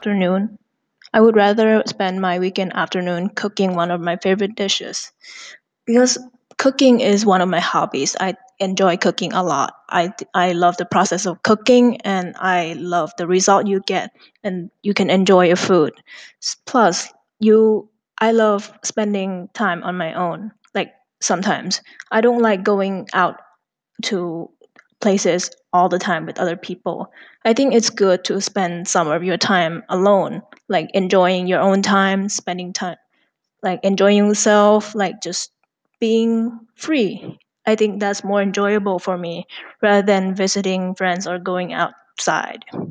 afternoon. I would rather spend my weekend afternoon cooking one of my favorite dishes because cooking is one of my hobbies. I enjoy cooking a lot. I love the process of cooking and I love the result you get and you can enjoy your food. Plus, you I love spending time on my own. Like sometimes I don't like going out to places all the time with other people. I think it's good to spend some of your time alone, like enjoying your own time, spending time like enjoying yourself, like just being free. I think that's more enjoyable for me rather than visiting friends or going outside.